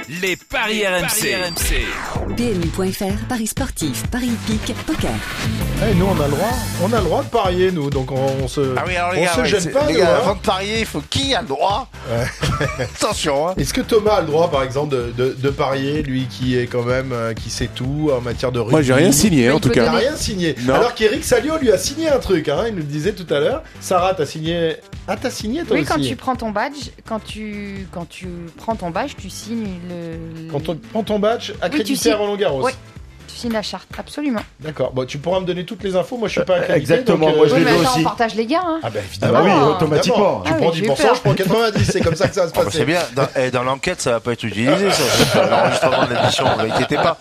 Les paris RMC. PMU.fr, paris sportif, paris hippique, poker. Hey, nous on a le droit de parier nous, donc on se gêne pas. Les gars, avant de parier, il faut qui a le droit. Attention. Est-ce que Thomas a le droit, par exemple, de parier, lui qui est quand même qui sait tout en matière de rugby? Moi j'ai rien signé en tout cas. Il n'a rien signé. Non. Alors qu'Eric Salio lui a signé un truc, il nous le disait tout à l'heure. Sarah, t'as signé. Ah, t'as signé toi oui, aussi. quand tu prends ton badge, quand tu prends ton badge, tu signes le. Quand on prend ton badge accrédité tu signes. à Roland-Garros. Oui. Tu signes la charte, absolument. D'accord. Bon, tu pourras me donner toutes les infos. Moi, je suis pas accrédité. Exactement. Donc, Moi, je Oui, l'ai mais vu attends, aussi. on partage les gains. Hein. Ah bah évidemment. Ah bah oui, évidemment. automatiquement. Tu Ah prends oui, j'ai 10%, peur. je prends 90. C'est comme ça que ça va se passer. C'est bien. Dans l'enquête, ça va pas être utilisé, ça. L'enregistrement de l'émission, ne vous inquiétez pas.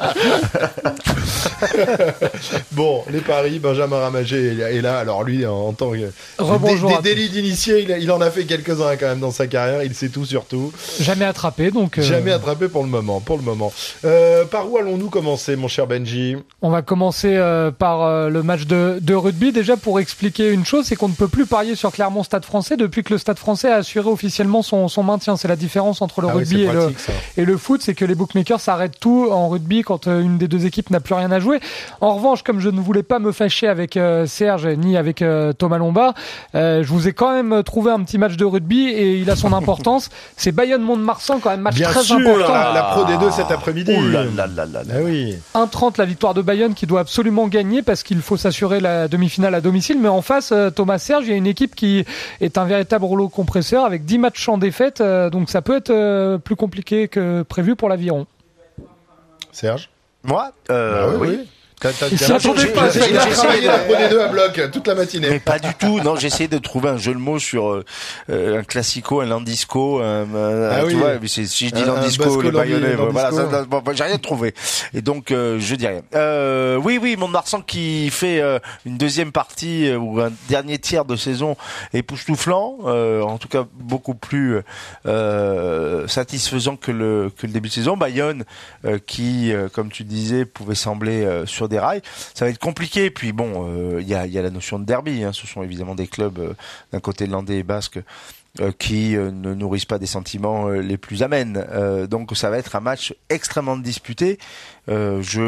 Bon, les paris, Benjamin Ramagé est là. Alors lui, en tant que Rebonjour. des délits d'initié, il en a fait quelques-uns quand même dans sa carrière. Il sait tout sur tout. Jamais attrapé, donc. Jamais attrapé pour le moment. Par où allons-nous commencer, mon cher Benji? On va commencer par le match de rugby. Déjà, pour expliquer une chose, c'est qu'on ne peut plus parier sur Clermont Stade Français depuis que le Stade Français a assuré officiellement son maintien. C'est la différence entre le rugby et le foot, c'est que les bookmakers s'arrêtent tout en rugby quand une des deux équipes n'a plus rien à jouer. En revanche, comme je ne voulais pas me fâcher avec Serge ni avec Thomas Lombard, je vous ai quand même trouvé un petit match de rugby et il a son importance. C'est Bayonne-Mont-de-Marsan, quand même, match Bien très sûr, important. la Pro D2 cet après-midi. Ouh là là là là. Ah oui. 1-30 la victoire de Bayonne qui doit absolument gagner parce qu'il faut s'assurer la demi-finale à domicile. Mais en face, Thomas Serge, il y a une équipe qui est un véritable rouleau compresseur avec 10 matchs en défaite. Donc ça peut être plus compliqué que prévu pour l'Aviron. Serge? Moi, oui. Il s'y attendait pas. j'ai J'ai essayé travaillé de- la Pro D2 à bloc toute la matinée. Mais pas du tout. Non, j'ai essayé de trouver un jeu de mots sur un classico, un landisco, oui. tu vois. Mais si je dis Un landisco, basco, les Bayonnais, landisco. voilà, bon, j'ai rien trouvé. Et donc, je dis rien. Oui, Mont-de-Marsan qui fait une deuxième partie ou un dernier tiers de saison époustouflant, en tout cas beaucoup plus satisfaisant que le début de saison. Bayonne qui, comme tu disais, pouvait sembler sur des rails. Ça va être compliqué. Puis bon, il y a la notion de derby. Ce sont évidemment des clubs d'un côté landais et basque qui ne nourrissent pas des sentiments les plus amènes. Donc ça va être un match extrêmement disputé. Je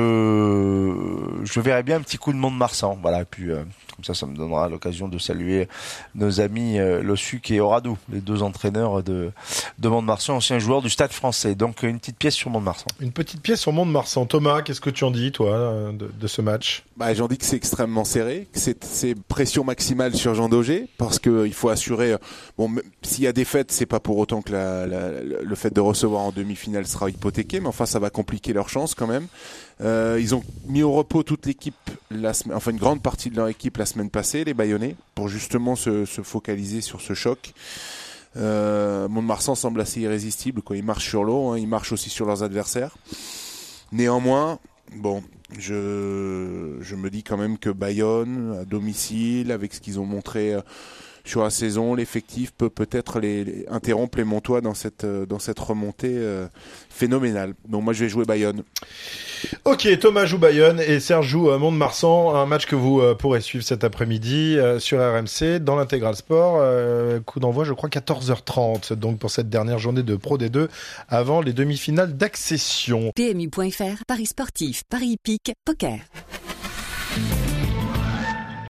verrai bien un petit coup de Mont-de-Marsan. Voilà. Et puis comme ça me donnera l'occasion de saluer nos amis Lossuc et Oradou, les deux entraîneurs de Mont-de-Marsan, anciens joueurs du Stade Français. Donc une petite pièce sur Mont-de-Marsan. Une petite pièce sur Mont-de-Marsan. Thomas, qu'est-ce que tu en dis, toi, de ce match? J'en dis que c'est extrêmement serré, que c'est pression maximale sur Jean Daugé, parce que il faut assurer. Bon, s'il y a défaite, c'est pas pour autant que le fait de recevoir en demi-finale sera hypothéqué, mais enfin ça va compliquer leurs chances quand même. Ils ont mis au repos toute l'équipe une grande partie de leur équipe la semaine passée, les Bayonnais, pour justement se focaliser sur ce choc. Mont-de-Marsan semble assez irrésistible, quoi. Ils marchent sur l'eau, ils marchent aussi sur leurs adversaires. Néanmoins, bon, je me dis quand même que Bayonne, à domicile, avec ce qu'ils ont montré sur la saison, l'effectif peut peut-être interrompre les Montois dans cette remontée phénoménale. Donc moi je vais jouer Bayonne. Ok, Thomas joue Bayonne et Serge joue Mont-de-Marsan, un match que vous pourrez suivre cet après-midi sur RMC dans l'Intégral Sport. Coup d'envoi, je crois 14h30, donc pour cette dernière journée de Pro D2 avant les demi-finales d'accession. PMU.fr, paris sportif, paris hippique, poker.